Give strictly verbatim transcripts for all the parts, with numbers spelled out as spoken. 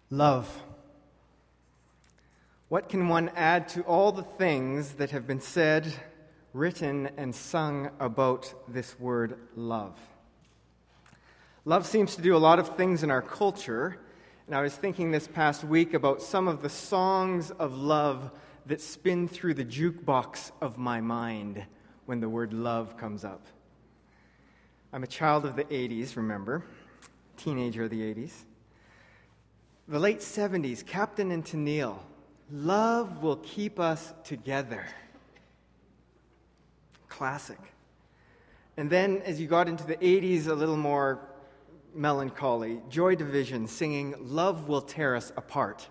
Love. What can one add to all the things that have been said, written, and sung about this word love? Love seems to do a lot of things in our culture, and I was thinking this past week about some of the songs of love that spin through the jukebox of my mind when the word love comes up. I'm a child of the eighties, remember? Teenager of the eighties. The late seventies, Captain and Tennille, love will keep us together. Classic. And then as you got into the eighties, a little more melancholy, Joy Division singing, Love Will Tear Us Apart.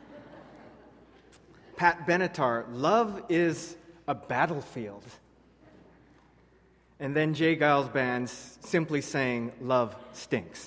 Pat Benatar, Love is a Battlefield. And then Jay Giles Band's simply saying, Love Stinks.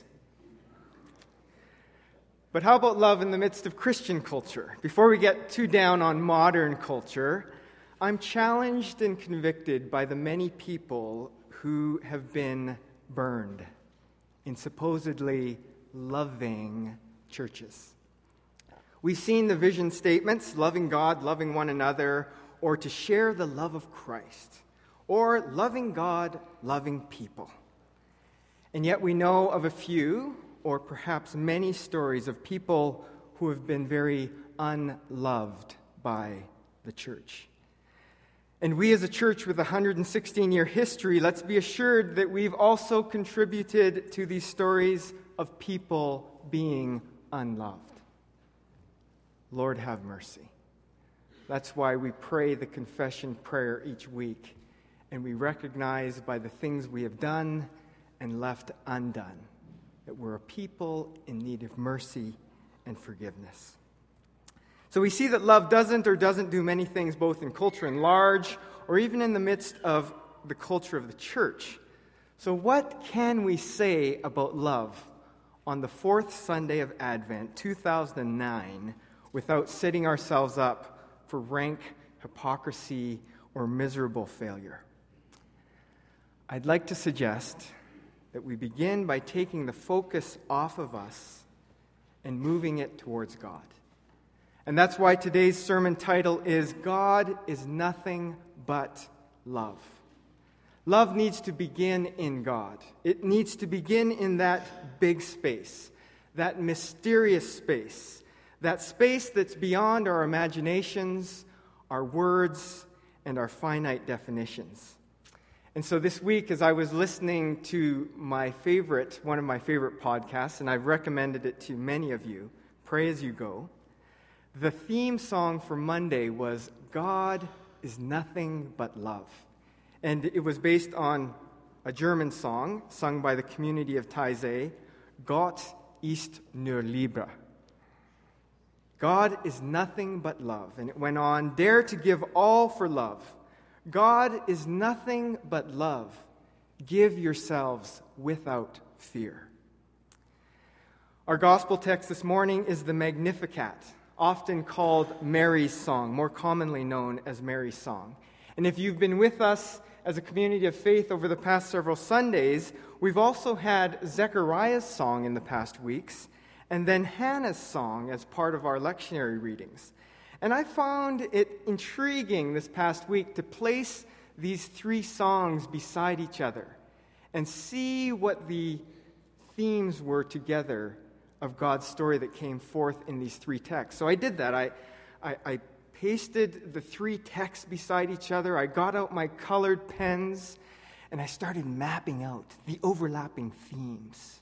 But how about love in the midst of Christian culture? Before we get too down on modern culture, I'm challenged and convicted by the many people who have been burned in supposedly loving churches. We've seen the vision statements, loving God, loving one another, or to share the love of Christ, or loving God, loving people. And yet we know of a few, or perhaps many stories of people who have been very unloved by the church. And we as a church with a one hundred sixteen year history, let's be assured that we've also contributed to these stories of people being unloved. Lord, have mercy. That's why we pray the confession prayer each week, and we recognize by the things we have done and left undone that we're a people in need of mercy and forgiveness. So we see that love doesn't or doesn't do many things both in culture and large, or even in the midst of the culture of the church. So what can we say about love on the fourth Sunday of Advent, two thousand nine, without setting ourselves up for rank hypocrisy or miserable failure? I'd like to suggest that we begin by taking the focus off of us and moving it towards God. And that's why today's sermon title is God is Nothing But Love. Love needs to begin in God. It needs to begin in that big space, that mysterious space, that space that's beyond our imaginations, our words, and our finite definitions. And so this week, as I was listening to my favorite, one of my favorite podcasts, and I've recommended it to many of you, Pray As You Go, the theme song for Monday was God is Nothing But Love. And it was based on a German song sung by the community of Taizé, Gott ist nur Liebe. God is nothing but love. And it went on, dare to give all for love. God is nothing but love. Give yourselves without fear. Our gospel text this morning is the Magnificat, often called Mary's Song, more commonly known as Mary's Song. And if you've been with us as a community of faith over the past several Sundays, we've also had Zechariah's song in the past weeks, and then Hannah's song as part of our lectionary readings. And I found it intriguing this past week to place these three songs beside each other and see what the themes were together of God's story that came forth in these three texts. So I did that. I, I, I pasted the three texts beside each other. I got out my colored pens, and I started mapping out the overlapping themes.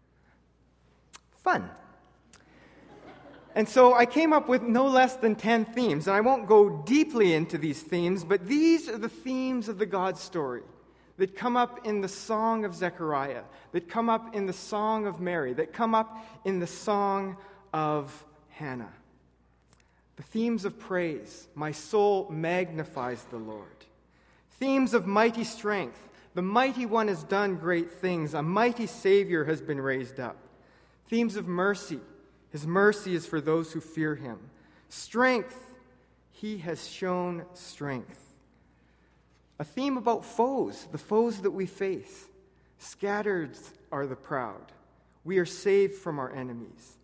Fun. And so I came up with no less than ten themes, and I won't go deeply into these themes, but these are the themes of the God story that come up in the song of Zechariah, that come up in the song of Mary, that come up in the song of Hannah. The themes of praise, my soul magnifies the Lord. Themes of mighty strength, the mighty one has done great things, a mighty Savior has been raised up. Themes of mercy, his mercy is for those who fear him. Strength, he has shown strength. A theme about foes, the foes that we face. Scattered are the proud. We are saved from our enemies.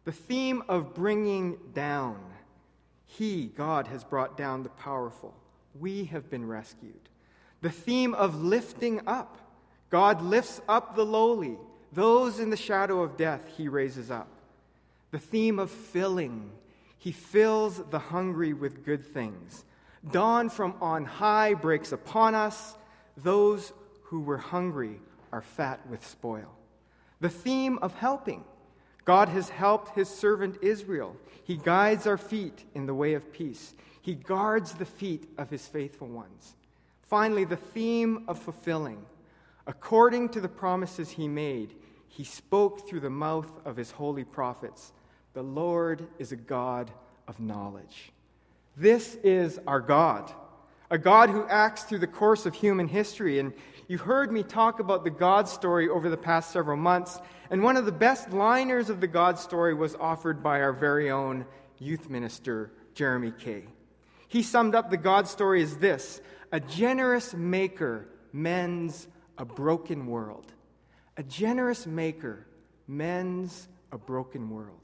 The theme of bringing down. He, God, has brought down the powerful. We have been rescued. The theme of lifting up. God lifts up the lowly. Those in the shadow of death, he raises up. The theme of filling. He fills the hungry with good things. Dawn from on high breaks upon us. Those who were hungry are fat with spoil. The theme of helping. God has helped his servant Israel. He guides our feet in the way of peace. He guards the feet of his faithful ones. Finally, the theme of fulfilling. According to the promises he made, he spoke through the mouth of his holy prophets. The Lord is a God of knowledge. This is our God, a God who acts through the course of human history. And you've heard me talk about the God story over the past several months, and one of the best liners of the God story was offered by our very own youth minister, Jeremy Kay. He summed up the God story as this: a generous maker mends a broken world. A generous maker mends a broken world.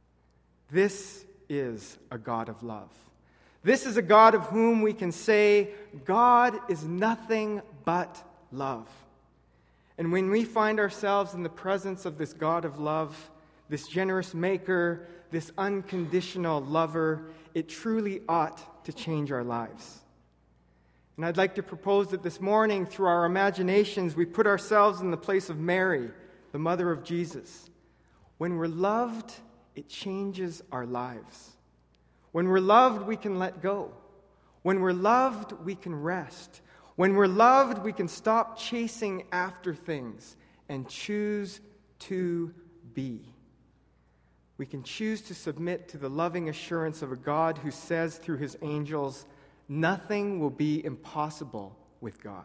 This is a God of love. This is a God of whom we can say, God is nothing but love. And when we find ourselves in the presence of this God of love, this generous maker, this unconditional lover, it truly ought to change our lives. And I'd like to propose that this morning, through our imaginations, we put ourselves in the place of Mary, the mother of Jesus. When we're loved, it changes our lives. When we're loved, we can let go. When we're loved, we can rest. When we're loved, we can stop chasing after things and choose to be. We can choose to submit to the loving assurance of a God who says through his angels, nothing will be impossible with God.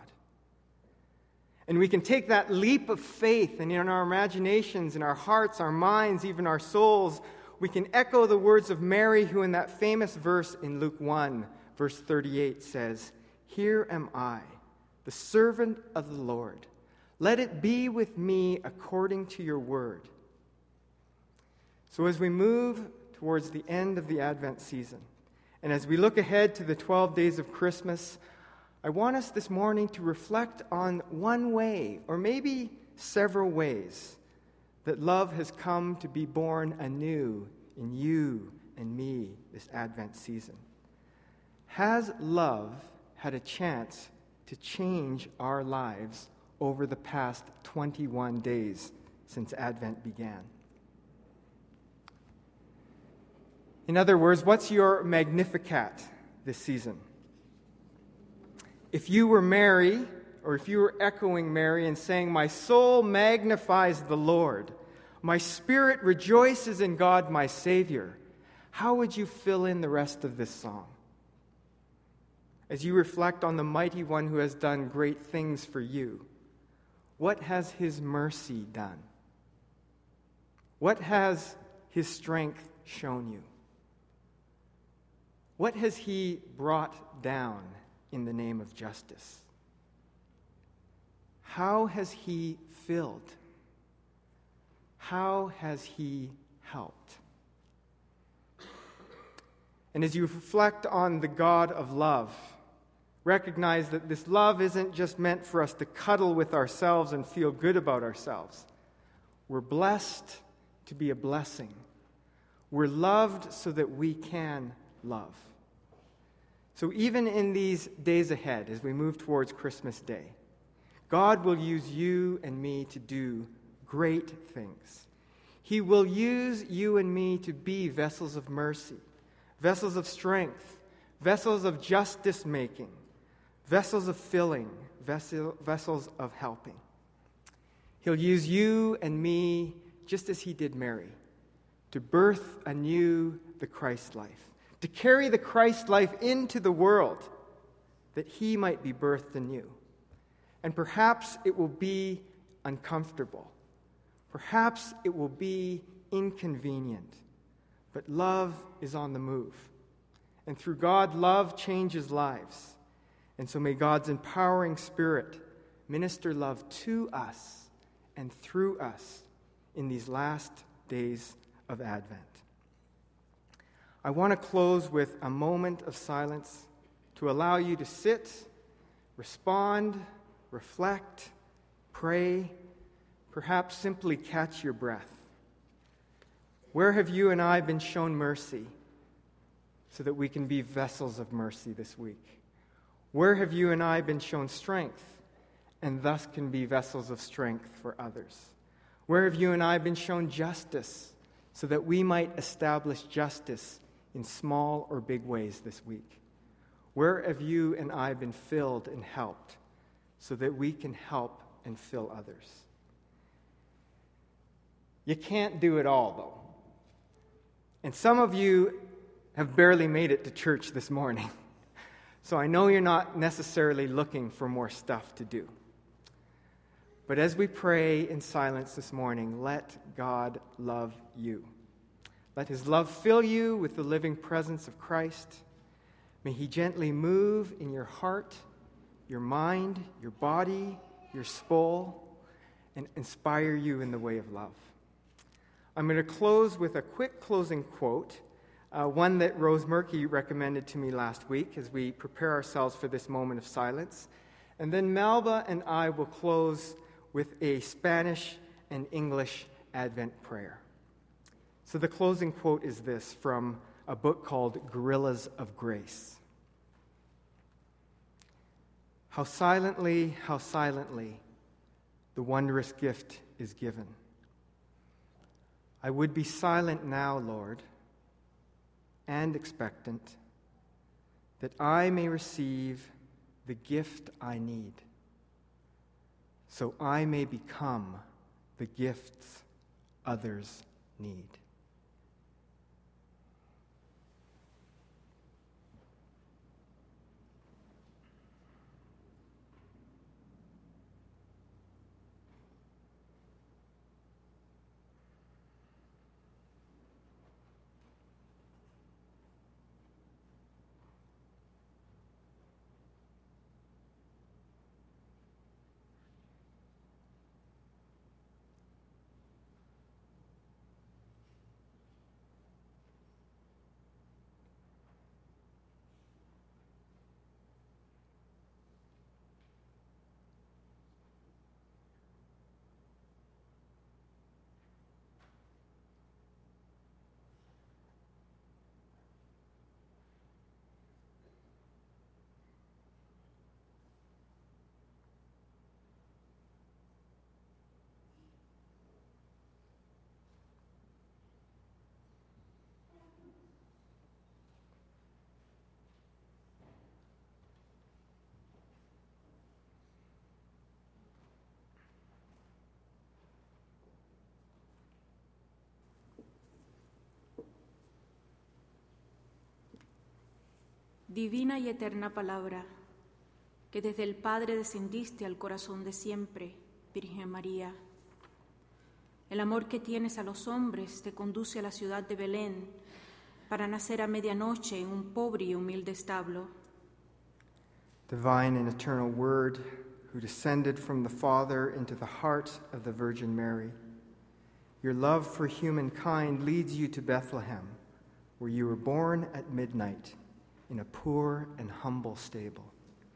And we can take that leap of faith, and in our imaginations, in our hearts, our minds, even our souls, we can echo the words of Mary, who in that famous verse in Luke one, verse thirty-eight says, "Here am I, the servant of the Lord. Let it be with me according to your word." So as we move towards the end of the Advent season, and as we look ahead to the twelve days of Christmas, I want us this morning to reflect on one way, or maybe several ways, that love has come to be born anew in you and me this Advent season. Has love had a chance to change our lives over the past twenty-one days since Advent began? In other words, what's your Magnificat this season? If you were Mary, or if you were echoing Mary and saying, "My soul magnifies the Lord, my spirit rejoices in God my Savior," how would you fill in the rest of this song? As you reflect on the mighty one who has done great things for you, what has his mercy done? What has his strength shown you? What has he brought down in the name of justice? How has he filled? How has he helped? And as you reflect on the God of love, recognize that this love isn't just meant for us to cuddle with ourselves and feel good about ourselves. We're blessed to be a blessing. We're loved so that we can love. So even in these days ahead, as we move towards Christmas Day, God will use you and me to do great things. He will use you and me to be vessels of mercy, vessels of strength, vessels of justice making, vessels of filling, vessel, vessels of helping. He'll use you and me, just as he did Mary, to birth anew the Christ life, to carry the Christ life into the world, that he might be birthed anew. And perhaps it will be uncomfortable. Perhaps it will be inconvenient. But love is on the move. And through God, love changes lives. And so may God's empowering Spirit minister love to us and through us in these last days of Advent. I want to close with a moment of silence to allow you to sit, respond, reflect, pray, perhaps simply catch your breath. Where have you and I been shown mercy so that we can be vessels of mercy this week? Where have you and I been shown strength and thus can be vessels of strength for others? Where have you and I been shown justice so that we might establish justice in small or big ways this week? Where have you and I been filled and helped so that we can help and fill others? You can't do it all, though. And some of you have barely made it to church this morning. So I know you're not necessarily looking for more stuff to do. But as we pray in silence this morning, let God love you. Let his love fill you with the living presence of Christ. May he gently move in your heart, your mind, your body, your soul, and inspire you in the way of love. I'm going to close with a quick closing quote, uh, one that Rose Murky recommended to me last week as we prepare ourselves for this moment of silence. And then Melba and I will close with a Spanish and English Advent prayer. So the closing quote is this from a book called Guerrillas of Grace. How silently, how silently the wondrous gift is given. I would be silent now, Lord, and expectant, that I may receive the gift I need, so I may become the gifts others need. Divina y eterna palabra, que desde el Padre descendiste al corazón de siempre, Virgen María. El amor que tienes a los hombres te conduce a la ciudad de Belén para nacer a medianoche en un pobre y humilde establo. Divine and eternal Word, who descended from the Father into the heart of the Virgin Mary, your love for humankind leads you to Bethlehem, where you were born at midnight in a poor and humble stable.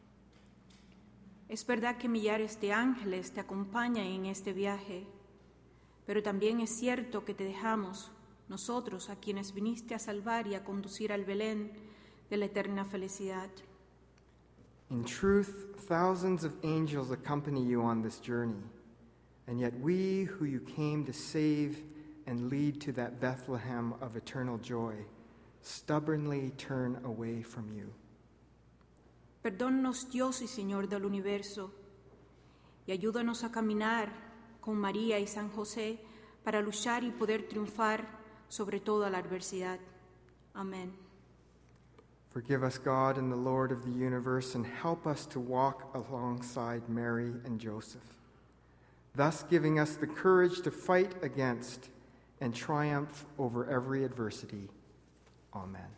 Es verdad que millares de ángeles te acompañan en este viaje, pero también es cierto que te dejamos, nosotros, a quienes viniste a salvar y a conducir al Belén de la eterna felicidad. In truth, thousands of angels accompany you on this journey, and yet we who you came to save and lead to that Bethlehem of eternal joy stubbornly turn away from you. Perdónanos, Dios y Señor del universo, y ayúdanos a caminar con María y San José para luchar y poder triunfar sobre toda la adversidad. Amén. Forgive us, God and the Lord of the universe, and help us to walk alongside Mary and Joseph, thus giving us the courage to fight against and triumph over every adversity. Amen.